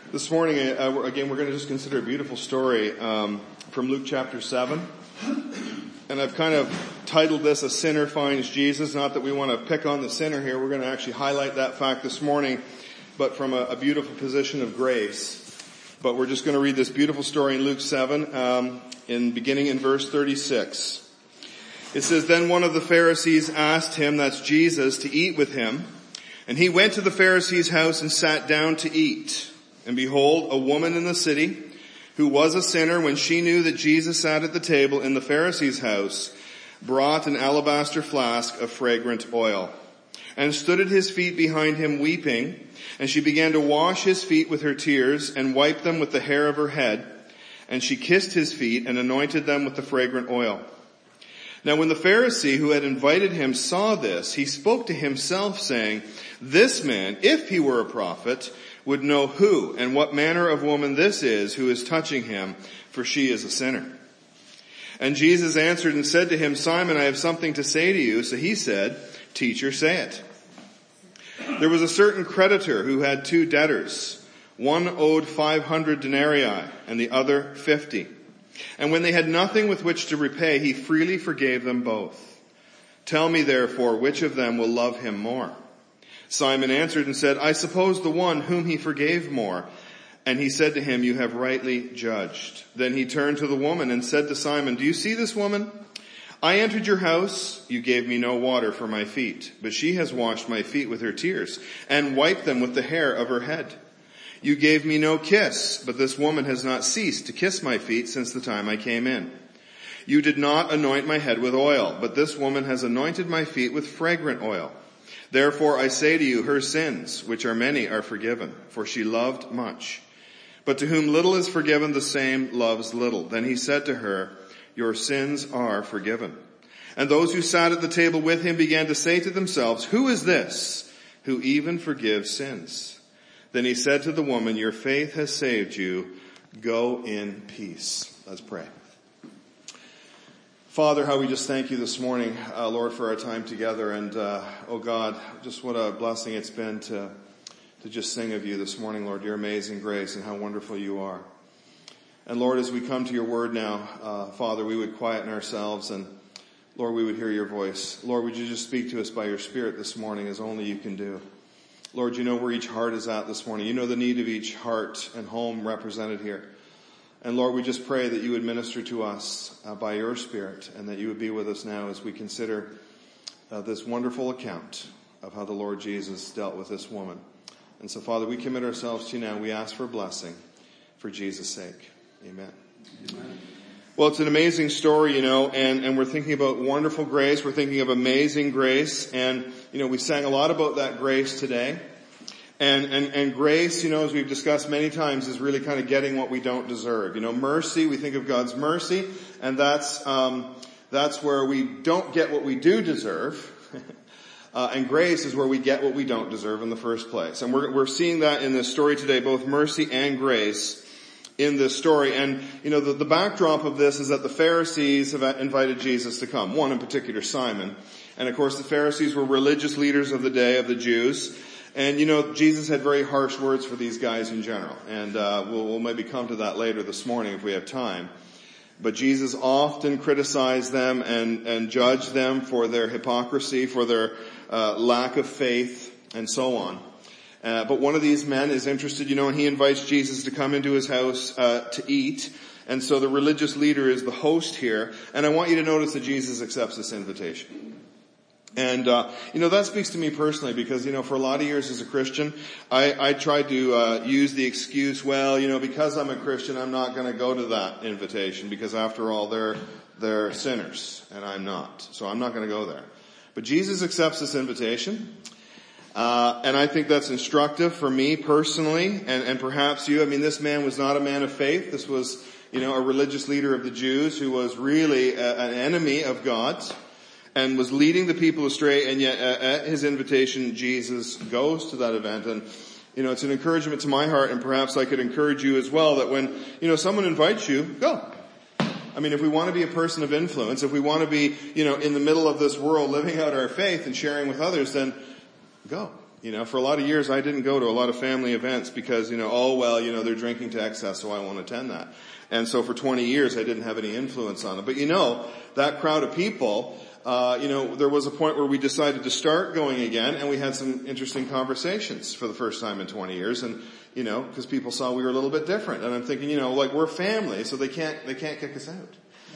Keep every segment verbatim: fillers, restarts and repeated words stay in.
This morning, uh, we're, again, we're going to just consider a beautiful story um, from Luke chapter seven. And I've kind of titled this, A Sinner Finds Jesus. Not that we want to pick on the sinner here. We're going to actually highlight that fact this morning, but from a, a beautiful position of grace. But we're just going to read this beautiful story in Luke seven, um, in beginning in verse thirty-six. It says, Then one of the Pharisees asked him, that's Jesus, to eat with him. And he went to the Pharisee's house and sat down to eat. And behold, a woman in the city, who was a sinner, when she knew that Jesus sat at the table in the Pharisee's house, brought an alabaster flask of fragrant oil, and stood at his feet behind him weeping. And she began to wash his feet with her tears, and wiped them with the hair of her head. And she kissed his feet, and anointed them with the fragrant oil. Now when the Pharisee who had invited him saw this, he spoke to himself, saying, This man, if he were a prophet, would know who and what manner of woman this is who is touching him, for she is a sinner. And Jesus answered and said to him, Simon, I have something to say to you. So he said, Teacher, say it. There was a certain creditor who had two debtors. One owed five hundred denarii and the other fifty. And when they had nothing with which to repay, he freely forgave them both. Tell me therefore, which of them will love him more? Simon answered and said, I suppose the one whom he forgave more. And he said to him, You have rightly judged. Then he turned to the woman and said to Simon, Do you see this woman? I entered your house. You gave me no water for my feet, but she has washed my feet with her tears and wiped them with the hair of her head. You gave me no kiss, but this woman has not ceased to kiss my feet since the time I came in. You did not anoint my head with oil, but this woman has anointed my feet with fragrant oil. Therefore I say to you, her sins, which are many, are forgiven, for she loved much. But to whom little is forgiven, the same loves little. Then he said to her, Your sins are forgiven. And those who sat at the table with him began to say to themselves, Who is this who even forgives sins? Then he said to the woman, Your faith has saved you. Go in peace. Let's pray. Father, how we just thank you this morning, uh, Lord, for our time together. And, uh, oh God, just what a blessing it's been to, to just sing of you this morning, Lord, your amazing grace and how wonderful you are. And Lord, as we come to your word now, uh, Father, we would quieten ourselves and Lord, we would hear your voice. Lord, would you just speak to us by your Spirit this morning as only you can do. Lord, you know where each heart is at this morning. You know the need of each heart and home represented here. And Lord, we just pray that you would minister to us uh, by your Spirit and that you would be with us now as we consider uh, this wonderful account of how the Lord Jesus dealt with this woman. And so, Father, we commit ourselves to you now. We ask for blessing for Jesus' sake. Amen. Amen. Well, it's an amazing story, you know, and, and we're thinking about wonderful grace. We're thinking of amazing grace. And, you know, we sang a lot about that grace today. And, and, and grace, you know, as we've discussed many times, is really kind of getting what we don't deserve. You know, mercy, we think of God's mercy, and that's, um, that's where we don't get what we do deserve. uh, and grace is where we get what we don't deserve in the first place. And we're, we're seeing that in this story today, both mercy and grace in this story. And, you know, the, the backdrop of this is that the Pharisees have invited Jesus to come. One in particular, Simon. And of course, the Pharisees were religious leaders of the day of the Jews. And, you know, Jesus had very harsh words for these guys in general. And uh we'll, we'll maybe come to that later this morning if we have time. But Jesus often criticized them and, and judged them for their hypocrisy, for their uh lack of faith, and so on. Uh but one of these men is interested, you know, and he invites Jesus to come into his house uh to eat. And so the religious leader is the host here. And I want you to notice that Jesus accepts this invitation. And, uh, you know, that speaks to me personally because, you know, for a lot of years as a Christian, I, I tried to, uh, use the excuse, well, you know, because I'm a Christian, I'm not going to go to that invitation because after all, they're, they're sinners and I'm not. So I'm not going to go there. But Jesus accepts this invitation. Uh, and I think that's instructive for me personally and, and perhaps you. I mean, this man was not a man of faith. This was, you know, a religious leader of the Jews who was really a, an enemy of God. And was leading the people astray, and yet at his invitation, Jesus goes to that event. And, you know, it's an encouragement to my heart, and perhaps I could encourage you as well, that when, you know, someone invites you, go. I mean, if we want to be a person of influence, if we want to be, you know, in the middle of this world living out our faith and sharing with others, then go. You know, for a lot of years I didn't go to a lot of family events because, you know, oh well, you know, they're drinking to excess, so I won't attend that. And so for twenty years I didn't have any influence on it. But you know, that crowd of people, uh, you know, there was a point where we decided to start going again, and we had some interesting conversations for the first time in twenty years. And, you know, because people saw we were a little bit different. And I'm thinking, you know, like we're family, so they can't, they can't kick us out.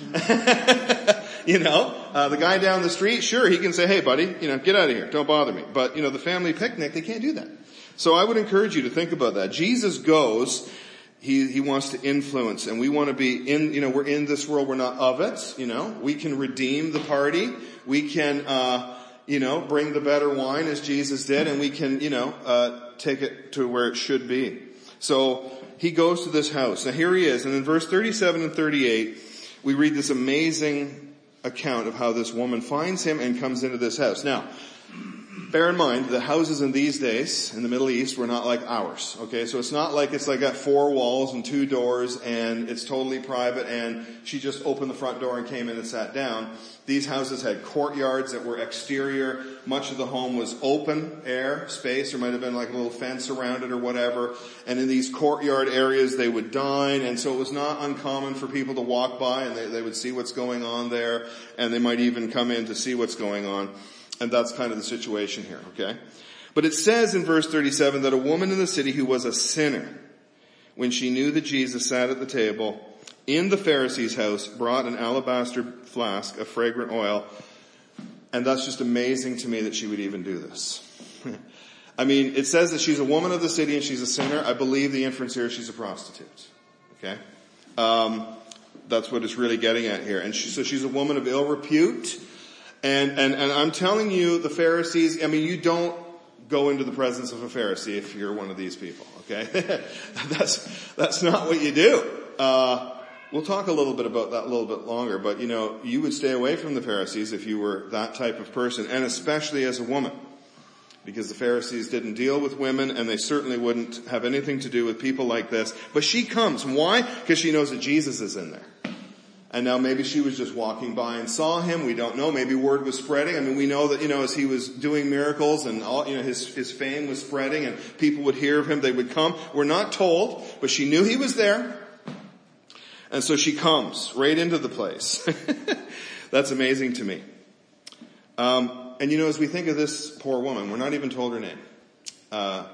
You know, uh, the guy down the street, sure, he can say, hey buddy, you know, get out of here, don't bother me. But, you know, the family picnic, they can't do that. So I would encourage you to think about that. Jesus goes, he, he wants to influence, and we want to be in, you know, we're in this world, we're not of it, you know, we can redeem the party, we can, uh, you know, bring the better wine as Jesus did, and we can, you know, uh, take it to where it should be. So he goes to this house. Now here he is, and in verse thirty-seven and thirty-eight, we read this amazing account of how this woman finds him and comes into this house. Now, bear in mind, the houses in these days in the Middle East were not like ours. Okay, so it's not like it's like got four walls and two doors and it's totally private and she just opened the front door and came in and sat down. These houses had courtyards that were exterior. Much of the home was open air space. There might have been like a little fence around it or whatever. And in these courtyard areas they would dine. And so it was not uncommon for people to walk by and they, they would see what's going on there. And they might even come in to see what's going on. And that's kind of the situation here, okay? But it says in verse thirty-seven that a woman in the city who was a sinner, when she knew that Jesus sat at the table in the Pharisee's house, brought an alabaster flask of fragrant oil. And that's just amazing to me that she would even do this. I mean, it says that she's a woman of the city and she's a sinner. I believe the inference here is she's a prostitute. Okay? Um, that's what it's really getting at here. And she, so she's a woman of ill repute. And, and, and I'm telling you, the Pharisees, I mean, you don't go into the presence of a Pharisee if you're one of these people, okay? that's, that's not what you do. Uh, we'll talk a little bit about that a little bit longer, but you know, you would stay away from the Pharisees if you were that type of person, and especially as a woman. Because the Pharisees didn't deal with women, and they certainly wouldn't have anything to do with people like this. But she comes. Why? Because she knows that Jesus is in there. And now maybe she was just walking by and saw him. We don't know. Maybe word was spreading. I mean, we know that, you know, as he was doing miracles and all, you know, his, his fame was spreading and people would hear of him. They would come. We're not told, but she knew he was there. And so she comes right into the place. That's amazing to me. Um, and you know, as we think of this poor woman, we're not even told her name. Uh,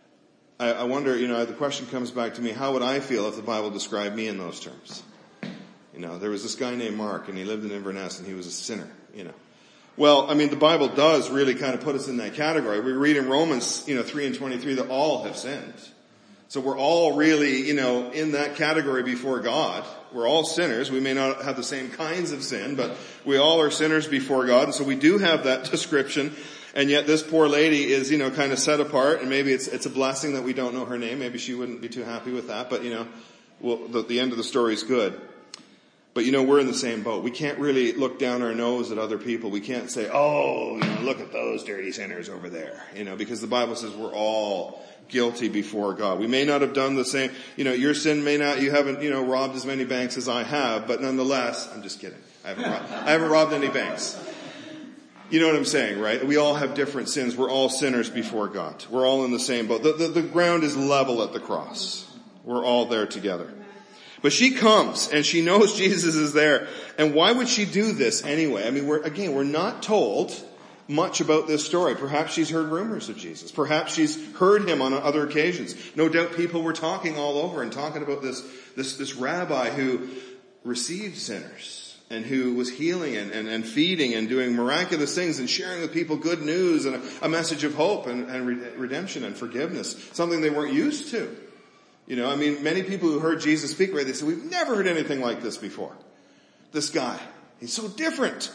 I, I wonder, you know, the question comes back to me, how would I feel if the Bible described me in those terms? You know, there was this guy named Mark, and he lived in Inverness, and he was a sinner, you know. Well, I mean, the Bible does really kind of put us in that category. We read in Romans, you know, three and twenty-three that all have sinned. So we're all really, you know, in that category before God. We're all sinners. We may not have the same kinds of sin, but we all are sinners before God. And so we do have that description. And yet this poor lady is, you know, kind of set apart. And maybe it's, it's a blessing that we don't know her name. Maybe she wouldn't be too happy with that. But, you know, well, the, the end of the story is good. But you know, we're in the same boat. We can't really look down our nose at other people. We can't say, oh, you know, look at those dirty sinners over there. You know, because the Bible says we're all guilty before God. We may not have done the same, you know, your sin may not, you haven't, you know, robbed as many banks as I have, but nonetheless, I'm just kidding. I haven't robbed, I haven't robbed any banks. You know what I'm saying, right? We all have different sins. We're all sinners before God. We're all in the same boat. The, the, the ground is level at the cross. We're all there together. But she comes and she knows Jesus is there. And why would she do this anyway? I mean, we're, again, we're not told much about this story. Perhaps she's heard rumors of Jesus. Perhaps she's heard him on other occasions. No doubt people were talking all over and talking about this, this, this rabbi who received sinners and who was healing and, and, and feeding and doing miraculous things and sharing with people good news and a, a message of hope and, and redemption and forgiveness. Something they weren't used to. You know, I mean, many people who heard Jesus speak, right, they said, we've never heard anything like this before. This guy, he's so different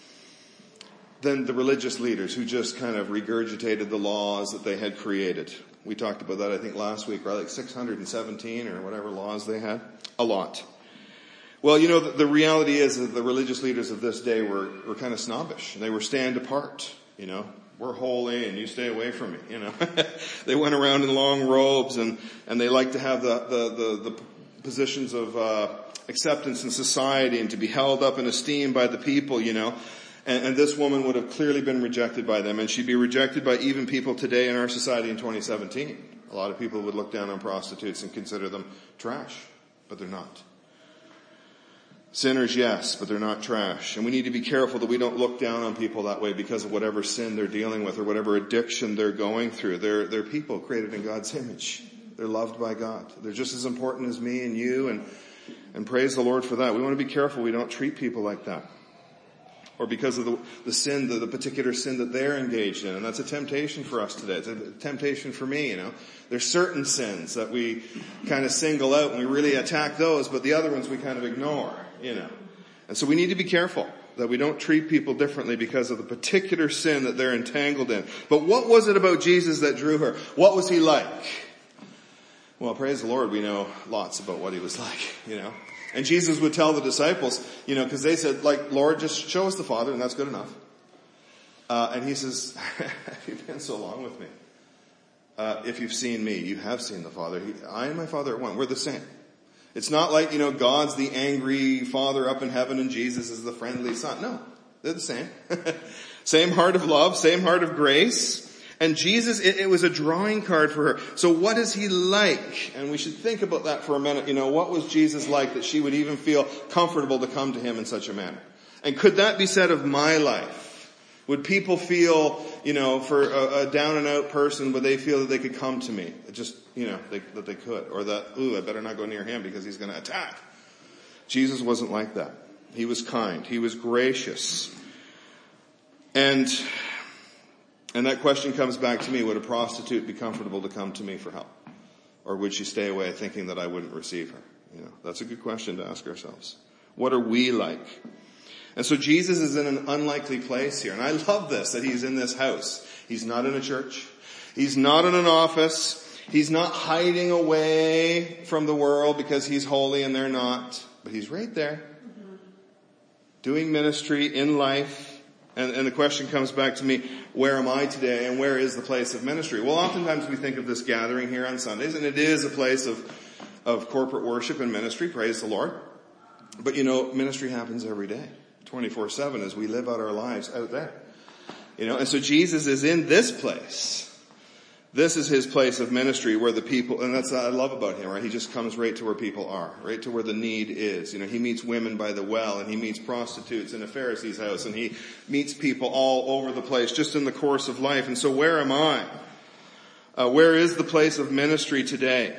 than the religious leaders who just kind of regurgitated the laws that they had created. We talked about that, I think, last week, right? Like six hundred seventeen or whatever laws they had. A lot. Well, you know, the, the reality is that the religious leaders of this day were, were kind of snobbish. They were stand apart, you know. We're holy and you stay away from me, you know. They went around in long robes and, and they liked to have the, the, the, the positions of, uh, acceptance in society and to be held up in esteem by the people, you know. And, and this woman would have clearly been rejected by them, and she'd be rejected by even people today in our society in twenty seventeen. A lot of people would look down on prostitutes and consider them trash, but they're not. Sinners, yes, but they're not trash. And we need to be careful that we don't look down on people that way because of whatever sin they're dealing with or whatever addiction they're going through. They're, they're people created in God's image. They're loved by God. They're just as important as me and you, and, and praise the Lord for that. We want to be careful we don't treat people like that. Or because of the, the sin, the, the particular sin that they're engaged in. And that's a temptation for us today. It's a temptation for me, you know. There's certain sins that we kind of single out and we really attack those, but the other ones we kind of ignore, you know. And so we need to be careful that we don't treat people differently because of the particular sin that they're entangled in. But what was it about Jesus that drew her? What was he like? Well, praise the Lord, we know lots about what he was like, you know. And Jesus would tell the disciples, you know, because they said, like, Lord, just show us the Father, and that's good enough. Uh, and he says, have you been so long with me? Uh, if you've seen me, you have seen the Father. He, I and my Father are one. We're the same. It's not like, you know, God's the angry Father up in heaven and Jesus is the friendly Son. No, they're the same. Same heart of love, same heart of grace. And Jesus, it, it was a drawing card for her. So what is he like? And we should think about that for a minute. You know, what was Jesus like that she would even feel comfortable to come to him in such a manner? And could that be said of my life? Would people feel, you know, for a, a down and out person, would they feel that they could come to me? Just, you know, they, that they could. Or that, ooh, I better not go near him because he's going to attack. Jesus wasn't like that. He was kind. He was gracious. And... And that question comes back to me, would a prostitute be comfortable to come to me for help? Or would she stay away thinking that I wouldn't receive her? You know, that's a good question to ask ourselves. What are we like? And so Jesus is in an unlikely place here. And I love this, that he's in this house. He's not in a church. He's not in an office. He's not hiding away from the world because he's holy and they're not. But he's right there. Doing ministry in life. And, and the question comes back to me, where am I today and where is the place of ministry? Well, oftentimes we think of this gathering here on Sundays, and it is a place of, of corporate worship and ministry, praise the Lord. But you know, ministry happens every day, twenty-four seven, as we live out our lives out there. You know, and so Jesus is in this place. This is his place of ministry where the people, and that's what I love about him, right? He just comes right to where people are, right to where the need is. You know, he meets women by the well, and he meets prostitutes in a Pharisee's house, and he meets people all over the place just in the course of life. And so where am I? Uh, where is the place of ministry today?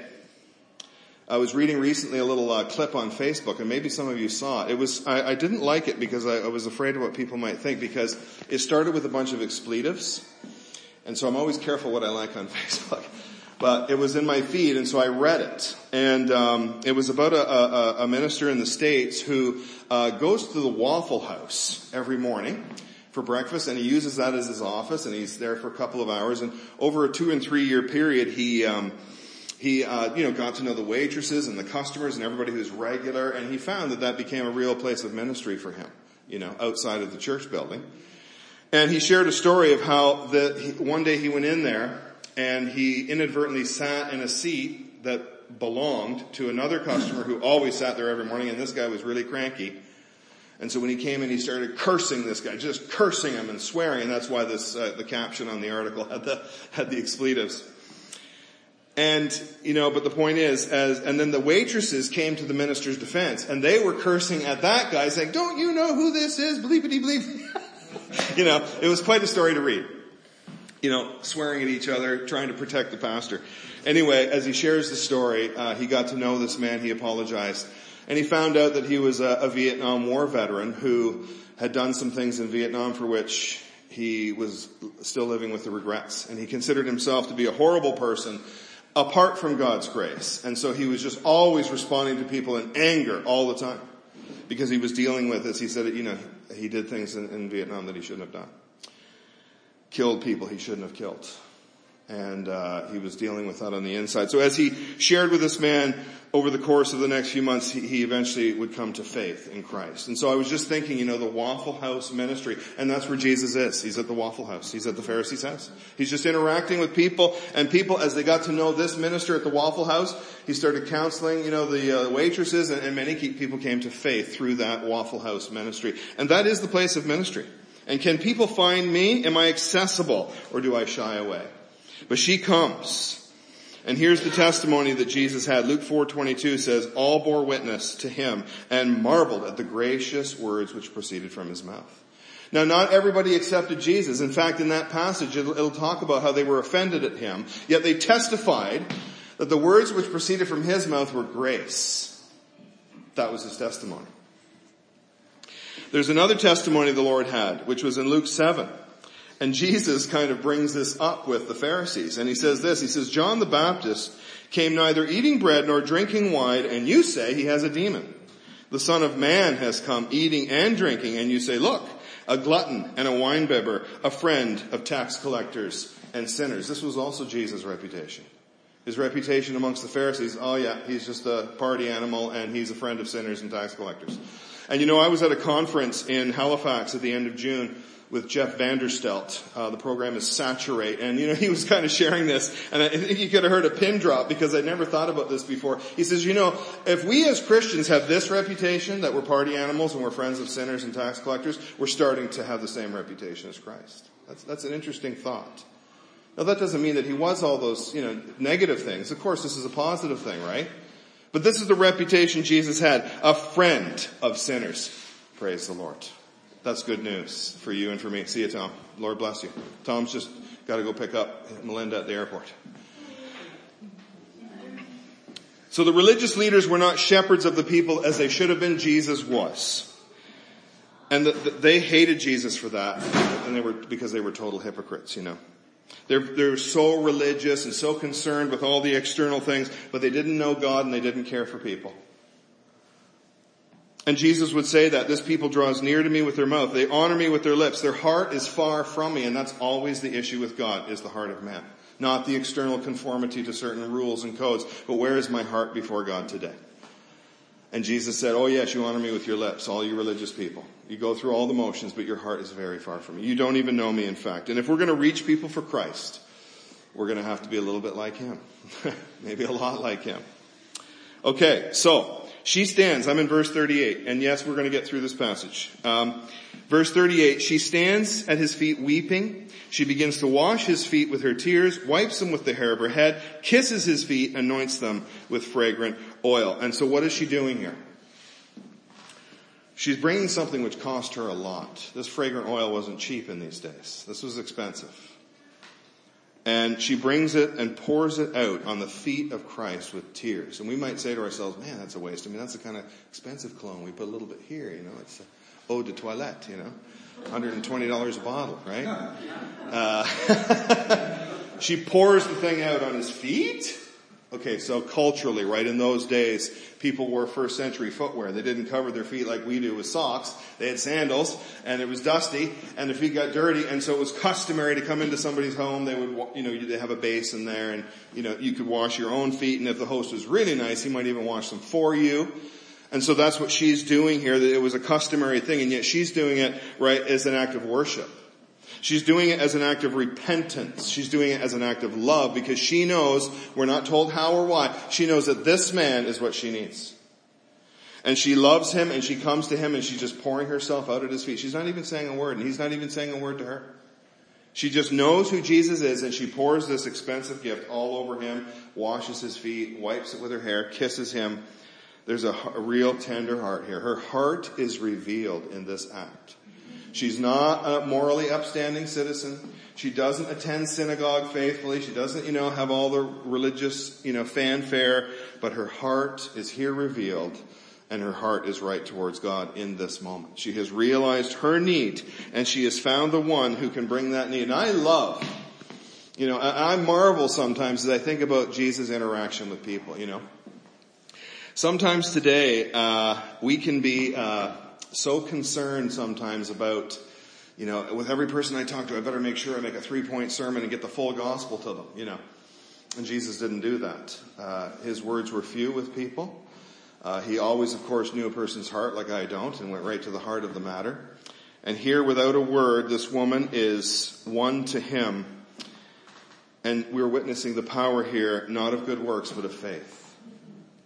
I was reading recently a little uh, clip on Facebook, and maybe some of you saw it. It was, I, I didn't like it because I, I was afraid of what people might think, because it started with a bunch of expletives. And so I'm always careful what I like on Facebook. But it was in my feed, and so I read it. And um it was about a, a, a minister in the States who uh goes to the Waffle House every morning for breakfast, and he uses that as his office, and he's there for a couple of hours. And over a two and three year period, he um he uh you know got to know the waitresses and the customers and everybody who's regular, and he found that that became a real place of ministry for him, you know, outside of the church building. And he shared a story of how that he, one day he went in there and he inadvertently sat in a seat that belonged to another customer who always sat there every morning, and this guy was really cranky. And so when he came in, he started cursing this guy, just cursing him and swearing, and that's why this uh, the caption on the article had the had the expletives. And, you know, but the point is, as, and then the waitresses came to the minister's defense, and they were cursing at that guy, saying, "Don't you know who this is? Bleepity bleep." You know, it was quite a story to read. You know, swearing at each other, trying to protect the pastor. Anyway, as he shares the story, uh, he got to know this man, he apologized. And he found out that he was a, a Vietnam War veteran who had done some things in Vietnam for which he was still living with the regrets. And he considered himself to be a horrible person apart from God's grace. And so he was just always responding to people in anger all the time, because he was dealing with this. He said, you know, he did things in, in Vietnam that he shouldn't have done. Killed people he shouldn't have killed. And uh he was dealing with that on the inside. So as he shared with this man over the course of the next few months, he, he eventually would come to faith in Christ. And so I was just thinking, you know, the Waffle House ministry, and that's where Jesus is. He's at the Waffle House. He's at the Pharisee's house. He's just interacting with people, and people, as they got to know this minister at the Waffle House, he started counseling, you know, the uh, waitresses, and, and many people came to faith through that Waffle House ministry. And that is the place of ministry. And can people find me? Am I accessible, or do I shy away? But she comes. And here's the testimony that Jesus had. Luke four twenty-two says, all bore witness to him and marveled at the gracious words which proceeded from his mouth. Now, not everybody accepted Jesus. In fact, in that passage, it'll, it'll talk about how they were offended at him, yet they testified that the words which proceeded from his mouth were grace. That was his testimony. There's another testimony the Lord had, which was in Luke seven. And Jesus kind of brings this up with the Pharisees. And he says this, he says, John the Baptist came neither eating bread nor drinking wine, and you say he has a demon. The Son of Man has come eating and drinking, and you say, look, a glutton and a winebibber, a friend of tax collectors and sinners. This was also Jesus' reputation. His reputation amongst the Pharisees, oh yeah, he's just a party animal and he's a friend of sinners and tax collectors. And you know, I was at a conference in Halifax at the end of June with Jeff Vanderstelt. Uh, the program is Saturate. And you know, he was kind of sharing this, and I think you could have heard a pin drop because I'd never thought about this before. He says, you know, if we as Christians have this reputation that we're party animals and we're friends of sinners and tax collectors, we're starting to have the same reputation as Christ. That's, that's an interesting thought. Now that doesn't mean that he was all those, you know, negative things. Of course, this is a positive thing, right? But this is the reputation Jesus had, a friend of sinners. Praise the Lord. That's good news for you and for me. See you, Tom. Lord bless you. Tom's just got to go pick up Melinda at the airport. So the religious leaders were not shepherds of the people as they should have been. Jesus was. And the, the, they hated Jesus for that. And they were, because they were total hypocrites, you know. They're, they're so religious and so concerned with all the external things, but they didn't know God and they didn't care for people. And Jesus would say that this people draws near to me with their mouth. They honor me with their lips. Their heart is far from me. And that's always the issue with God, is the heart of man. Not the external conformity to certain rules and codes, but where is my heart before God today? And Jesus said, oh yes, you honor me with your lips, all you religious people. You go through all the motions, but your heart is very far from me. You don't even know me, in fact. And if we're going to reach people for Christ, we're going to have to be a little bit like him. Maybe a lot like him. Okay, so she stands. I'm in verse thirty-eight. And yes, we're going to get through this passage. Um, verse thirty-eight, she stands at his feet weeping. She begins to wash his feet with her tears, wipes them with the hair of her head, kisses his feet, anoints them with fragrant oil. And so what is she doing here? She's bringing something which cost her a lot. This fragrant oil wasn't cheap in these days. This was expensive. And she brings it and pours it out on the feet of Christ with tears. And we might say to ourselves, man, that's a waste. I mean, that's the kind of expensive cologne. We put a little bit here, you know. It's eau de toilette, you know. one hundred twenty dollars a bottle, right? Uh, she pours the thing out on his feet. Okay, so culturally, right, in those days, people wore first century footwear. They didn't cover their feet like we do with socks. They had sandals, and it was dusty, and their feet got dirty, and so it was customary to come into somebody's home. They would, you know, they have a basin there, and, you know, you could wash your own feet, and if the host was really nice, he might even wash them for you. And so that's what she's doing here, that it was a customary thing, and yet she's doing it, right, as an act of worship. She's doing it as an act of repentance. She's doing it as an act of love because she knows, we're not told how or why, she knows that this man is what she needs. And she loves him and she comes to him and she's just pouring herself out at his feet. She's not even saying a word and he's not even saying a word to her. She just knows who Jesus is and she pours this expensive gift all over him, washes his feet, wipes it with her hair, kisses him. There's a, a real tender heart here. Her heart is revealed in this act. She's not a morally upstanding citizen. She doesn't attend synagogue faithfully. She doesn't, you know, have all the religious, you know, fanfare. But her heart is here revealed, and her heart is right towards God in this moment. She has realized her need, and she has found the one who can bring that need. And I love, you know, I, I marvel sometimes as I think about Jesus' interaction with people, you know. Sometimes today, uh, we can be, uh, so concerned sometimes about, you know, with every person I talk to, I better make sure I make a three-point sermon and get the full gospel to them, you know. And Jesus didn't do that. Uh, his words were few with people. Uh, he always, of course, knew a person's heart like I don't and went right to the heart of the matter. And here, without a word, this woman is won to him. And we're witnessing the power here, not of good works, but of faith.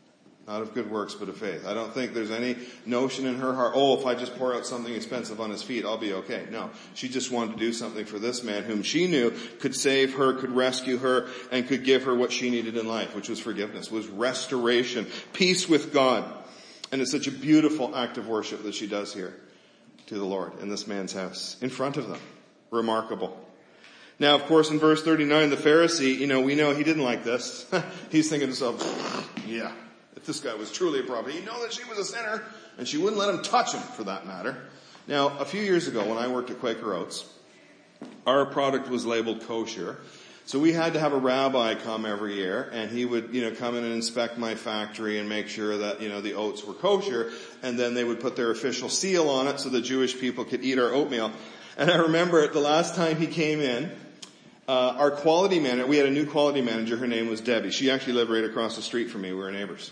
Not of good works, but of faith. I don't think there's any notion in her heart, oh, if I just pour out something expensive on his feet, I'll be okay. No. She just wanted to do something for this man whom she knew could save her, could rescue her, and could give her what she needed in life, which was forgiveness, was restoration, peace with God. And it's such a beautiful act of worship that she does here to the Lord in this man's house, in front of them. Remarkable. Now, of course, in verse thirty-nine, the Pharisee, you know, we know he didn't like this. He's thinking to himself, yeah, if this guy was truly a prophet, he'd know that she was a sinner, and she wouldn't let him touch him, for that matter. Now, a few years ago, when I worked at Quaker Oats, our product was labeled kosher. So we had to have a rabbi come every year, and he would, you know, come in and inspect my factory and make sure that, you know, the oats were kosher, and then they would put their official seal on it so the Jewish people could eat our oatmeal. And I remember the last time he came in, uh, our quality manager, we had a new quality manager, her name was Debbie. She actually lived right across the street from me, we were neighbors.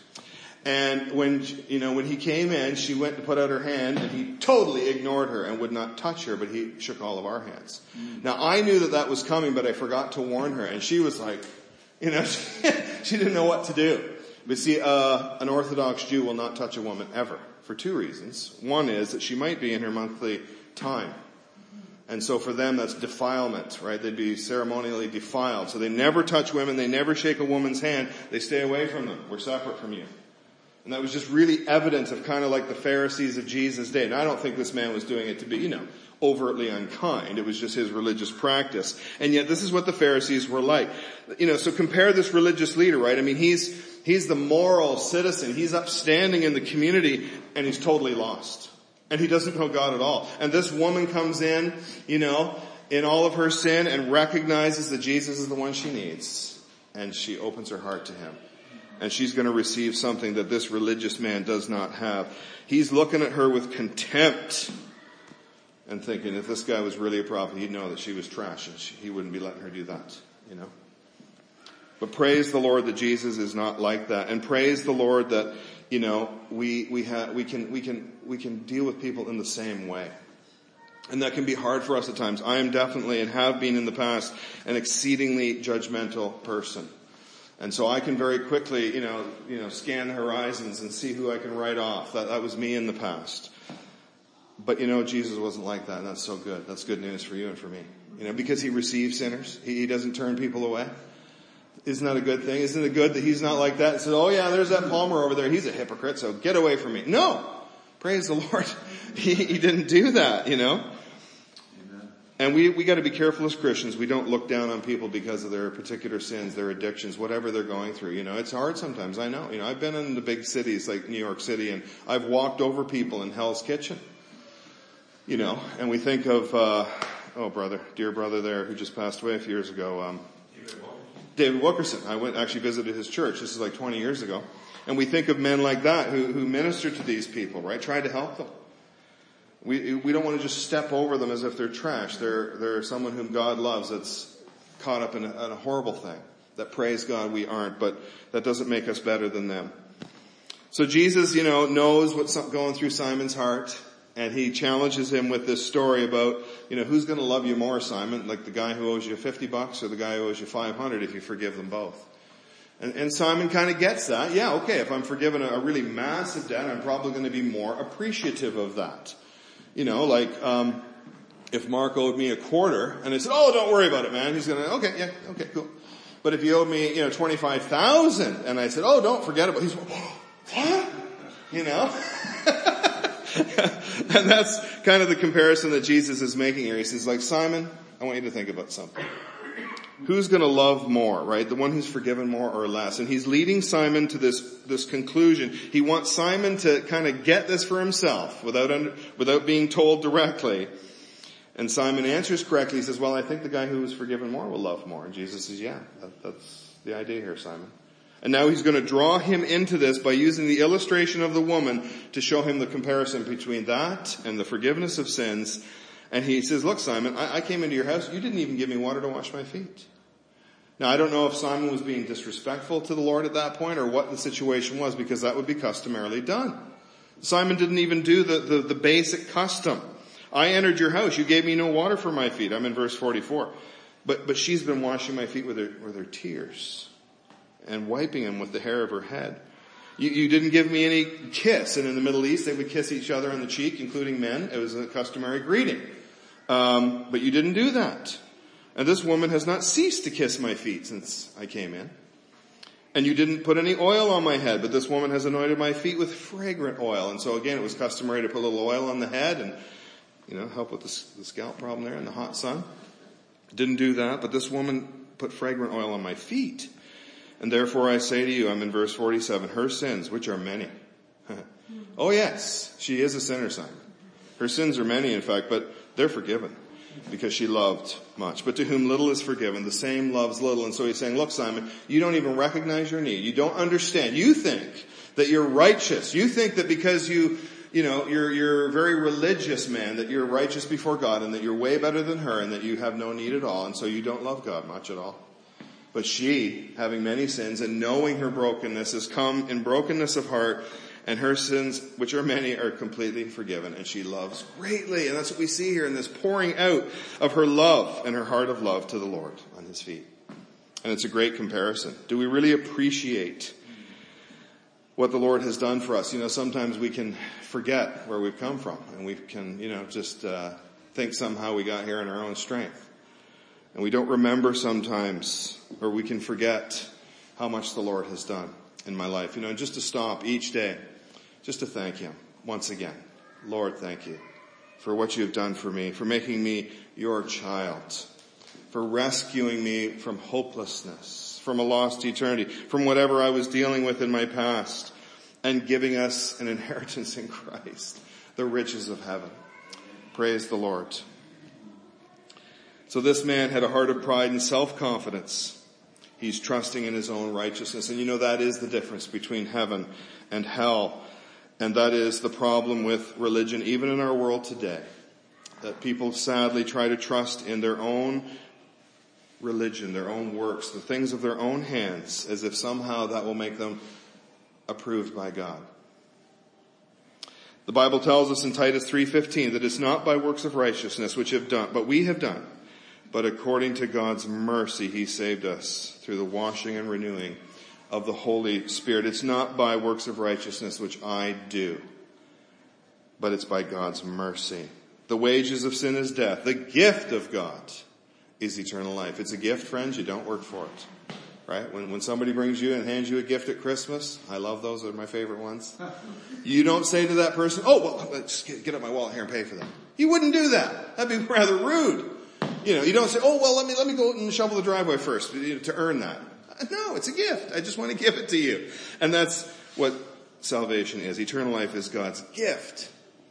And when, you know, when he came in, she went to put out her hand, and he totally ignored her and would not touch her, but he shook all of our hands. Mm. Now, I knew that that was coming, but I forgot to warn her, and she was like, you know, she, she didn't know what to do. But see, uh, an Orthodox Jew will not touch a woman ever, for two reasons. One is that she might be in her monthly time. And so for them, that's defilement, right? They'd be ceremonially defiled. So they never touch women. They never shake a woman's hand. They stay away from them. We're separate from you. And that was just really evidence of kind of like the Pharisees of Jesus' day. And I don't think this man was doing it to be, you know, overtly unkind. It was just his religious practice. And yet this is what the Pharisees were like. You know, so compare this religious leader, right? I mean, he's, he's the moral citizen. He's upstanding in the community, and he's totally lost. And he doesn't know God at all. And this woman comes in, you know, in all of her sin and recognizes that Jesus is the one she needs. And she opens her heart to him. And she's going to receive something that this religious man does not have. He's looking at her with contempt and thinking if this guy was really a prophet, he'd know that she was trash, and she, he wouldn't be letting her do that, you know. But praise the Lord that Jesus is not like that. And praise the Lord that, you know, we, we have, we can, we can, we can deal with people in the same way. And that can be hard for us at times. I am definitely, and have been in the past, an exceedingly judgmental person. And so I can very quickly, you know, you know, scan the horizons and see who I can write off. That, that was me in the past. But you know, Jesus wasn't like that, and that's so good. That's good news for you and for me. You know, because he receives sinners. He, he doesn't turn people away. Isn't that a good thing? Isn't it good that he's not like that? He says, oh yeah, there's that Palmer over there. He's a hypocrite, so get away from me. No! Praise the Lord. He, he didn't do that, you know. And we, we gotta be careful as Christians. We don't look down on people because of their particular sins, their addictions, whatever they're going through. You know, it's hard sometimes, I know. You know, I've been in the big cities like New York City, and I've walked over people in Hell's Kitchen. You know, and we think of, uh, oh brother, dear brother there who just passed away a few years ago, um, David Wilkerson. I went, actually visited his church. This is like twenty years ago. And we think of men like that who, who ministered to these people, right? Tried to help them. We, we don't want to just step over them as if they're trash. They're, they're someone whom God loves that's caught up in a, in a horrible thing. That, praise God, we aren't, but that doesn't make us better than them. So Jesus, you know, knows what's going through Simon's heart, and he challenges him with this story about, you know, who's going to love you more, Simon? Like the guy who owes you fifty bucks or the guy who owes you five hundred if you forgive them both? And, and Simon kind of gets that. Yeah, okay, if I'm forgiven a, a really massive debt, I'm probably going to be more appreciative of that. You know, like, um, if Mark owed me a quarter and I said, oh, don't worry about it, man. He's going to, okay, yeah, okay, cool. But if he owed me, you know, twenty-five thousand and I said, oh, don't forget about it. He's going, what? You know? And that's kind of the comparison that Jesus is making here. He says, like, Simon, I want you to think about something. Who's going to love more, right? The one who's forgiven more or less. And he's leading Simon to this, this conclusion. He wants Simon to kind of get this for himself without, under, without being told directly. And Simon answers correctly. He says, well, I think the guy who was forgiven more will love more. And Jesus says, yeah, that, that's the idea here, Simon. And now he's going to draw him into this by using the illustration of the woman to show him the comparison between that and the forgiveness of sins. And he says, look, Simon, I, I came into your house. You didn't even give me water to wash my feet. Now, I don't know if Simon was being disrespectful to the Lord at that point or what the situation was, because that would be customarily done. Simon didn't even do the, the, the basic custom. I entered your house. You gave me no water for my feet. I'm in verse forty-four. But, but she's been washing my feet with her, with her tears and wiping them with the hair of her head. You, you didn't give me any kiss. And in the Middle East, they would kiss each other on the cheek, including men. It was a customary greeting. Um, but you didn't do that. And this woman has not ceased to kiss my feet since I came in. And you didn't put any oil on my head, but this woman has anointed my feet with fragrant oil. And so again, it was customary to put a little oil on the head and, you know, help with the, the scalp problem there in the hot sun. Didn't do that, but this woman put fragrant oil on my feet. And therefore I say to you, I'm in verse forty-seven, her sins, which are many. Oh yes, she is a sinner, Simon. Her sins are many, in fact, but they're forgiven because she loved much. But to whom little is forgiven, the same loves little. And so he's saying, look, Simon, you don't even recognize your need. You don't understand. You think that you're righteous. You think that because you, you know, you're, you're a very religious man, that you're righteous before God and that you're way better than her and that you have no need at all. And so you don't love God much at all. But she, having many sins and knowing her brokenness, has come in brokenness of heart, and her sins, which are many, are completely forgiven. And she loves greatly. And that's what we see here in this pouring out of her love and her heart of love to the Lord on his feet. And it's a great comparison. Do we really appreciate what the Lord has done for us? You know, sometimes we can forget where we've come from. And we can, you know, just uh, think somehow we got here in our own strength. And we don't remember sometimes, or we can forget how much the Lord has done in my life. You know, just to stop each day, just to thank him once again. Lord, thank you for what you have done for me, for making me your child, for rescuing me from hopelessness, from a lost eternity, from whatever I was dealing with in my past, and giving us an inheritance in Christ, the riches of heaven. Praise the Lord. So this man had a heart of pride and self-confidence. He's trusting in his own righteousness. And you know, that is the difference between heaven and hell. And that is the problem with religion, even in our world today. That people sadly try to trust in their own religion, their own works, the things of their own hands, as if somehow that will make them approved by God. The Bible tells us in Titus three fifteen that it's not by works of righteousness which have done, but we have done. But according to God's mercy, he saved us through the washing and renewing of the Holy Spirit. It's not by works of righteousness which I do, but it's by God's mercy. The wages of sin is death. The gift of God is eternal life. It's a gift, friends. You don't work for it. Right? When, when somebody brings you and hands you a gift at Christmas, I love those. They're my favorite ones. You don't say to that person, oh, well, let's get, get up my wallet here and pay for that. You wouldn't do that. That'd be rather rude. You know, you don't say, oh, well, let me, let me go and shovel the driveway first to earn that. No, it's a gift. I just want to give it to you. And that's what salvation is. Eternal life is God's gift.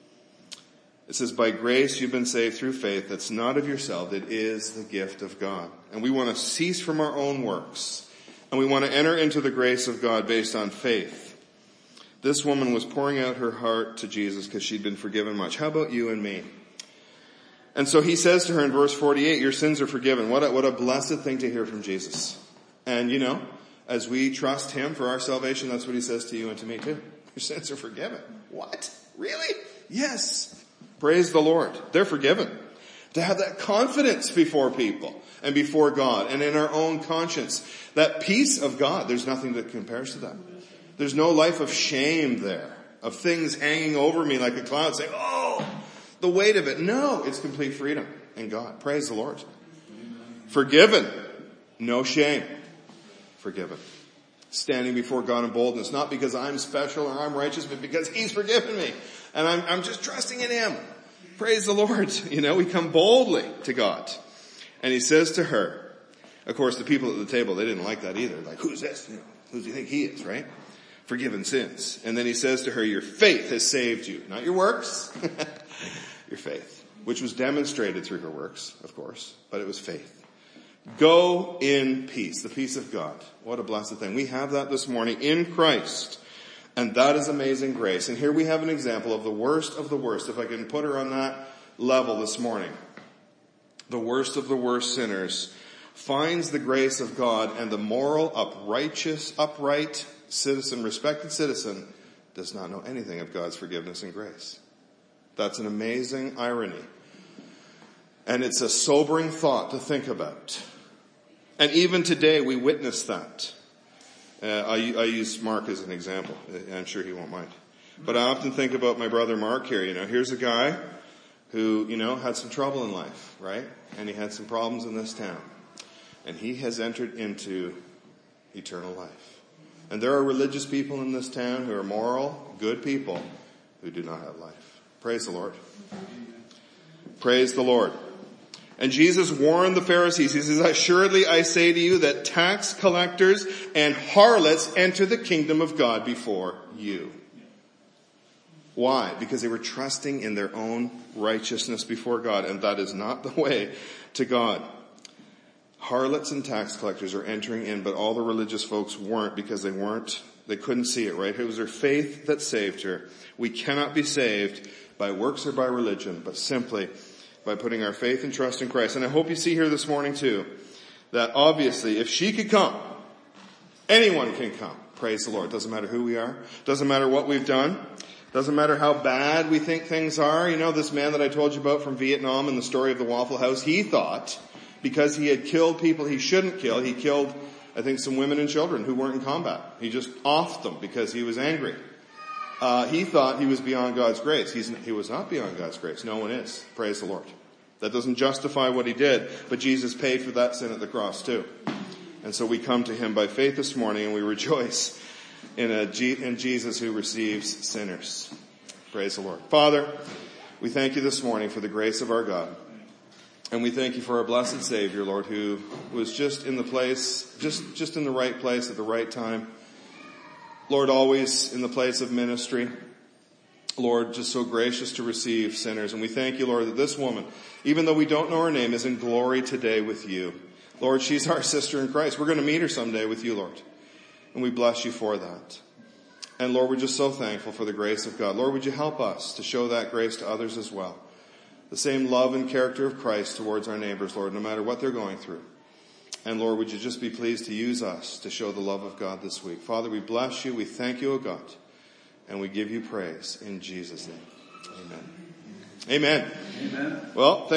It says, by grace you've been saved through faith. That's not of yourself. It is the gift of God. And we want to cease from our own works. And we want to enter into the grace of God based on faith. This woman was pouring out her heart to Jesus because she'd been forgiven much. How about you and me? And so he says to her in verse forty-eight, your sins are forgiven. What a, what a blessed thing to hear from Jesus. And you know, as we trust him for our salvation, that's what he says to you and to me too. Your sins are forgiven. What? Really? Yes. Praise the Lord. They're forgiven. To have that confidence before people and before God and in our own conscience. That peace of God, there's nothing that compares to that. There's no life of shame there, of things hanging over me like a cloud saying, oh, the weight of it. No, it's complete freedom in God. Praise the Lord. Forgiven. No shame. Forgiven. Standing before God in boldness, not because I'm special or I'm righteous, but because he's forgiven me. And I'm, I'm just trusting in him. Praise the Lord. You know, we come boldly to God. And he says to her, of course, the people at the table, they didn't like that either. Like, who's this? You know, who do you think he is, right? Forgiven sins. And then he says to her, your faith has saved you. Not your works. Your faith. Which was demonstrated through her works, of course. But it was faith. Go in peace. The peace of God. What a blessed thing. We have that this morning in Christ. And that is amazing grace. And here we have an example of the worst of the worst. If I can put her on that level this morning. The worst of the worst sinners finds the grace of God, and the moral, uprighteous, upright citizen, respected citizen, does not know anything of God's forgiveness and grace. That's an amazing irony. And it's a sobering thought to think about. And even today we witness that. Uh, I, I use Mark as an example. I'm sure he won't mind. But I often think about my brother Mark here. You know, here's a guy who, you know, had some trouble in life, right? And he had some problems in this town. And he has entered into eternal life. And there are religious people in this town who are moral, good people who do not have life. Praise the Lord. Praise the Lord. And Jesus warned the Pharisees. He says, assuredly I say to you that tax collectors and harlots enter the kingdom of God before you. Why? Because they were trusting in their own righteousness before God, and that is not the way to God. Harlots and tax collectors are entering in, but all the religious folks weren't, because they weren't, they couldn't see it, right? It was their faith that saved her. We cannot be saved by works or by religion, but simply by putting our faith and trust in Christ. And I hope you see here this morning too, that obviously if she could come, anyone can come. Praise the Lord. Doesn't matter who we are. Doesn't matter what we've done. Doesn't matter how bad we think things are. You know, this man that I told you about from Vietnam in the story of the Waffle House, he thought because he had killed people he shouldn't kill, he killed, I think, some women and children who weren't in combat. He just offed them because he was angry. Uh, he thought he was beyond God's grace. He's, he was not beyond God's grace. No one is. Praise the Lord. That doesn't justify what he did, but Jesus paid for that sin at the cross too. And so we come to him by faith this morning, and we rejoice in, a G, in Jesus who receives sinners. Praise the Lord. Father, we thank you this morning for the grace of our God. And we thank you for our blessed Savior, Lord, who was just in the place, just, just in the right place at the right time. Lord, always in the place of ministry. Lord, just so gracious to receive sinners. And we thank you, Lord, that this woman, even though we don't know her name, is in glory today with you. Lord, she's our sister in Christ. We're going to meet her someday with you, Lord. And we bless you for that. And Lord, we're just so thankful for the grace of God. Lord, would you help us to show that grace to others as well? The same love and character of Christ towards our neighbors, Lord, no matter what they're going through. And Lord, would you just be pleased to use us to show the love of God this week. Father, we bless you. We thank you, O God. And we give you praise in Jesus' name. Amen. Amen. Amen. Well, thank